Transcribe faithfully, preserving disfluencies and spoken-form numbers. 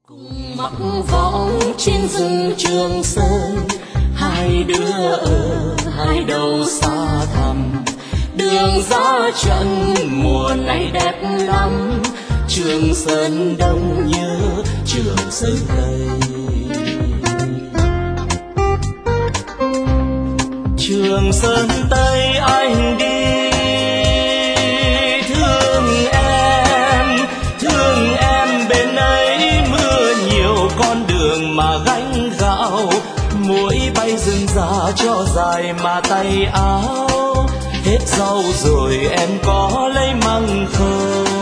Cùng mặc võng trên rừng Trường Sơn, hai đứa ở hai đầu xa thẳm. Đường ra trận mùa này đẹp lắm, Trường Sơn đông nhớ Trường Sơn Tây. Trường Sơn Tây anh đi, thương em, thương em bên ấy mưa nhiều, con đường mà gánh gạo, muỗi bay rừng già cho dài mà tay áo. Hết rau rồi em có lấy măng không?